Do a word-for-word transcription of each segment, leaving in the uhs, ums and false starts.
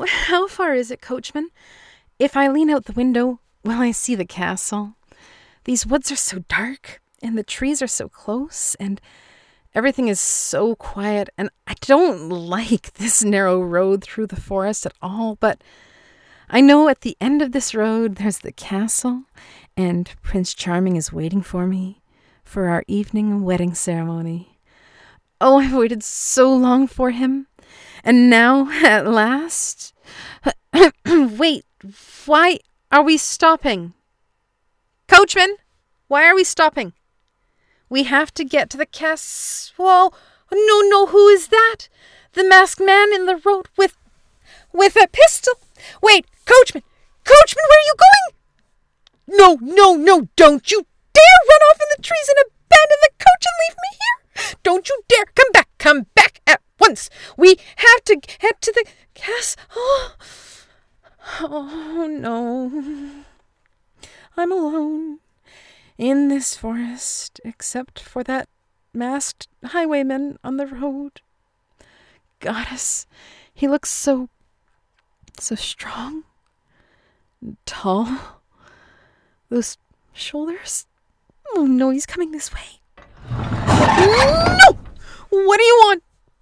Oh, how far is it, coachman? If I lean out the window, will I see the castle? These woods are so dark, and the trees are so close, and everything is so quiet, and I don't like this narrow road through the forest at all, but I know at the end of this road there's the castle, and Prince Charming is waiting for me for our evening wedding ceremony. Oh, I've waited so long for him, and now, at last... Wait, why are we stopping? Coachman, why are we stopping? We have to get to the castle. No, no, who is that? The masked man in the road with... with a pistol. Wait, coachman, coachman, where are you going? No, no, no, don't you dare run off in the trees and abandon the coach and leave me here. Don't you dare. Come back, come back at once. We have to head to the castle. Oh, oh no. I'm alone in this forest, except for that masked highwayman on the road. Goddess, he looks so, so strong and tall. Those shoulders. Oh no, he's coming this way. No! What do you want?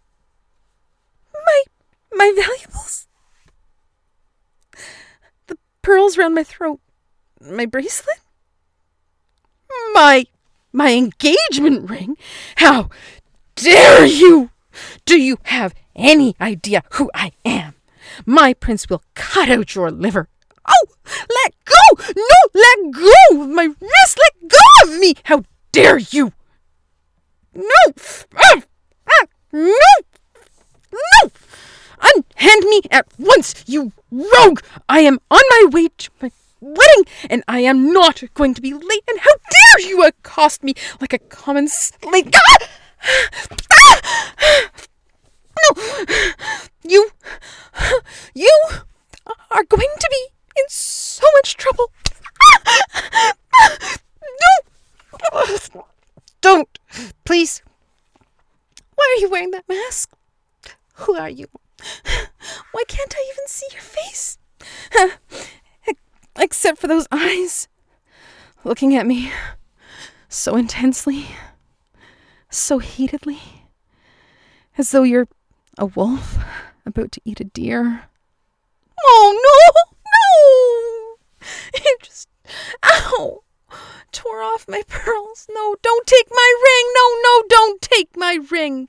My, my valuables. The pearls round my throat. My bracelet? My, my engagement ring? How dare you? Do you have any idea who I am? My prince will cut out your liver. Oh, let go! No, let go of my wrist! Let go of me! How dare you? No! Ah, ah, no! No! Unhand me at once, you rogue! I am on my way to my wedding, and I am not going to be late. And how dare you accost me like a common slave? Ah! Ah! No! You... You are going to be in so much trouble. No! Don't! Please. Why are you wearing that mask? Who are you? Why can't I even see your face? Except for those eyes looking at me so intensely, so heatedly, as though you're a wolf about to eat a deer. Oh, no, no! You just, ow, tore off my pearls. No, don't take my ring. No, no, don't take my ring.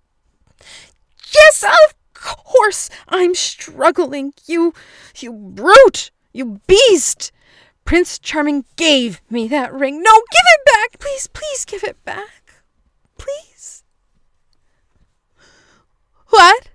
Yes, of course, I'm struggling. You, you brute, you beast. Prince Charming gave me that ring. No, give it back. Please, please give it back. Please. What?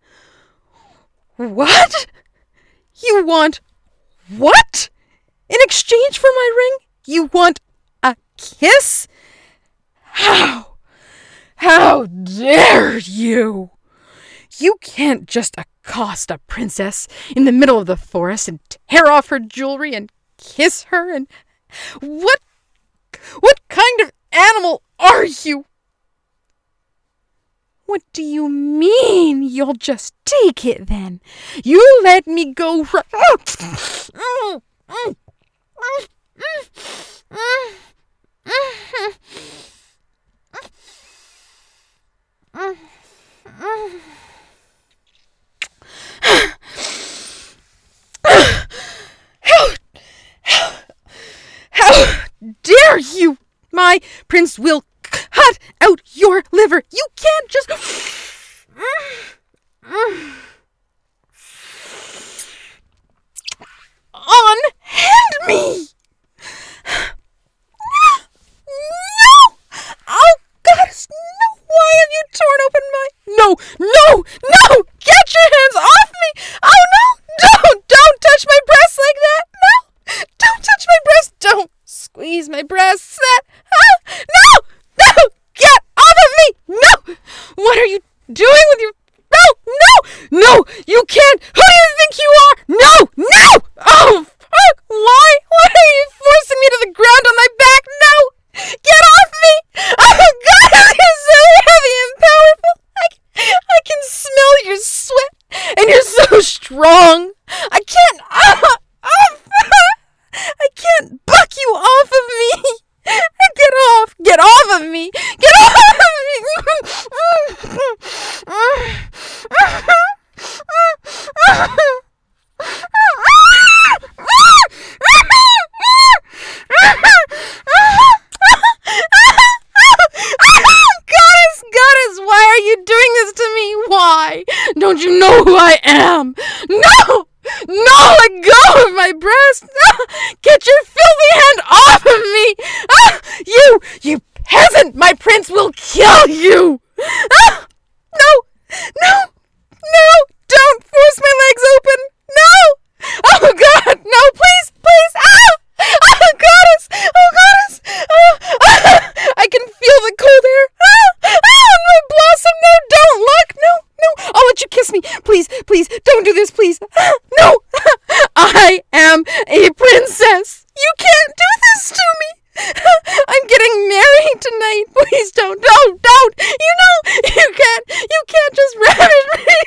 What? You want what? In exchange for my ring? You want a kiss? How? How dare you? You can't just accost a princess in the middle of the forest and tear off her jewelry and kiss her and... What? What kind of animal are you? What do you mean you'll just take it then? You let me go right... Oh! How, how, how dare you? My prince will cut out your liver. You can't just... Unhand me! No! Oh, goddess, no! Why have you torn open my... No, no, no! Get your hands off me! Oh, no! Don't! Don't touch my breasts like that! No! Don't touch my breasts! Don't squeeze my breasts! That... Oh, no! No! Get off of me! No! What are you doing with your... No! No! No! You can't! Who do you think you are? No! No! Oh, fuck! Why? Why are you forcing me to the ground on my back? No! Get off me! Oh, God! You're so heavy and powerful! I, I can smell your sweat! And you're so strong! am. No! No, let go of my breast! Ah, get your filthy hand off of me! Ah, you, you peasant! My prince will kill you! Ah, no, no, no! Don't force my legs open! No! Oh God, no! Please, please! Ah! Oh goddess! Oh goddess! Oh, ah, I can feel the cold air! Ah! Ah! My blossom! No! Don't look! No! No! I'll let you kiss me! Please! Please! Don't do this! Please! Ah, no! I am a princess! You can't do this to me! I'm getting married tonight! Please don't! Don't! Don't! You know! You can't! You can't just ravish me!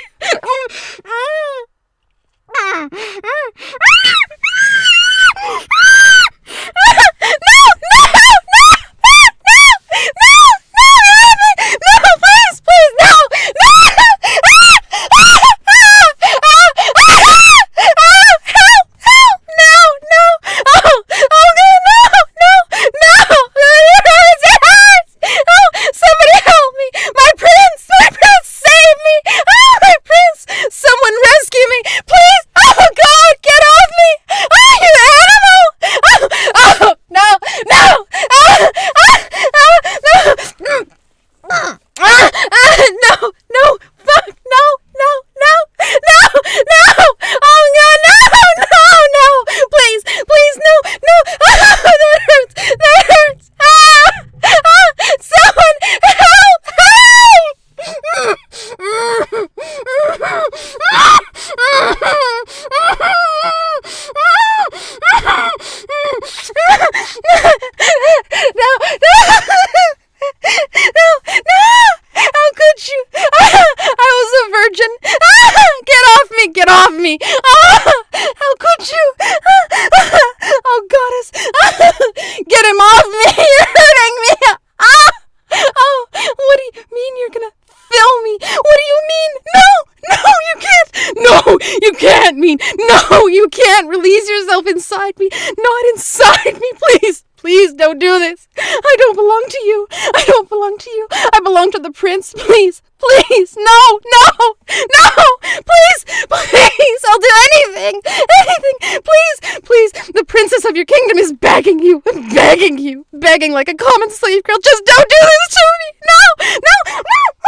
Me. Oh, how could you? Oh, goddess. Get him off me. You're hurting me. Ah. Oh, what do you mean you're going to fill me? What do you mean? No, no, you can't. No, you can't mean. No, you can't release yourself inside me. Not inside me, please. Please don't do this. I don't belong to you. I don't belong to you. I belong to the prince. Please, please. No, no, no. Please, please. I'll do anything. Anything. Please, please. The princess of your kingdom is begging you. Begging you. Begging like a common slave girl. Just don't do this to me. No, no.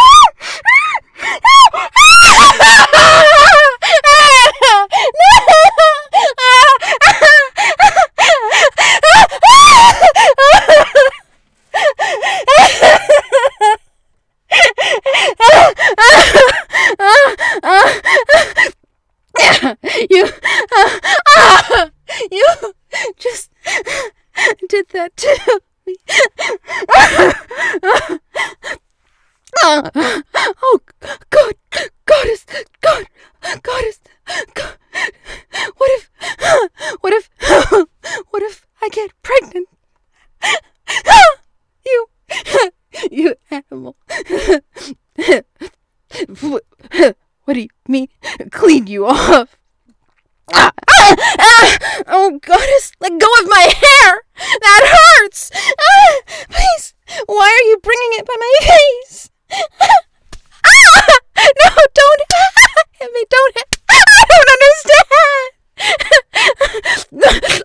You, uh, uh, you just did that to me. Oh, God, goddess, God, goddess, God. What if, what if, what if I get pregnant? You, you animal. What do you mean, clean you off? Ah, ah, ah, oh, goddess, let go of my hair! That hurts! Ah, please, why are you bringing it by my face? Ah, no, don't hit me, don't hit. I don't understand.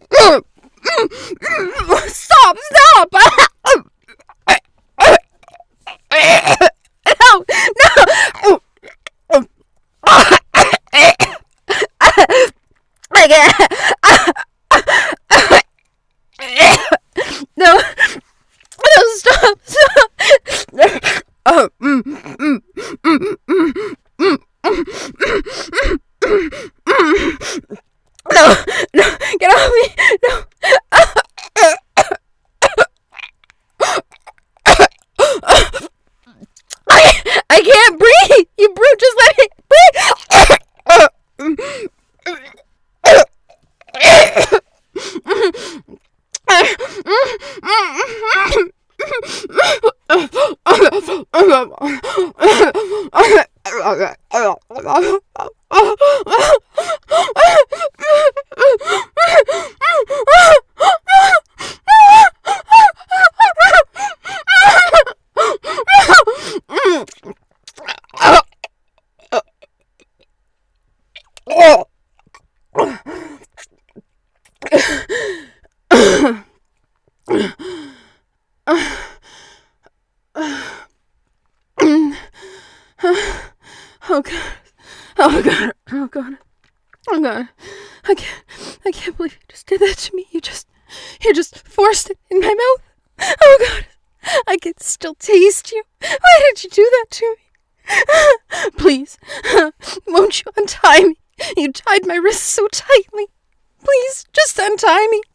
Oh, stop, stop! No, no. I can't. No, no, stop, stop. Oh, mm, mm, mm, mm, mm, mm, mm. No, no, get off me, no. I, I can't breathe. You brute, just let me breathe. Oh. Oh god. Oh god. Oh god. Oh god. I can't I can't believe you just did that to me. You just you just forced it in my mouth. Oh god. I can still taste you. Why did you do that to me? Please. Won't you untie me? You tied my wrists so tightly. Please, just untie me.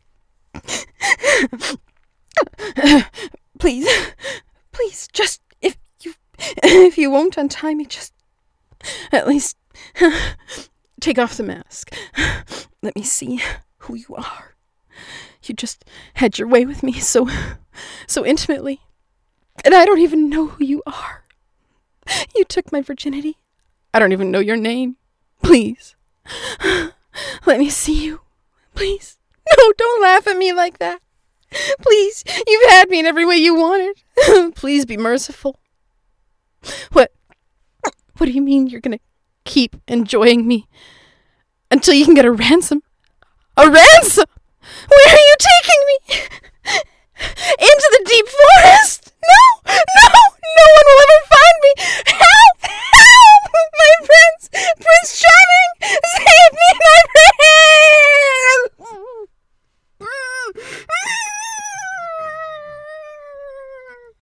Please. Please, just if you if you won't untie me, just at least take off the mask. Let me see who you are. You just had your way with me so so intimately, and I don't even know who you are. You took my virginity. I don't even know your name. Please. Let me see you. Please. No, don't laugh at me like that. Please, you've had me in every way you wanted. Please be merciful. What? What do you mean you're gonna keep enjoying me until you can get a ransom? A ransom? Where are you taking me? Into the deep forest? No, no, no one will ever find me.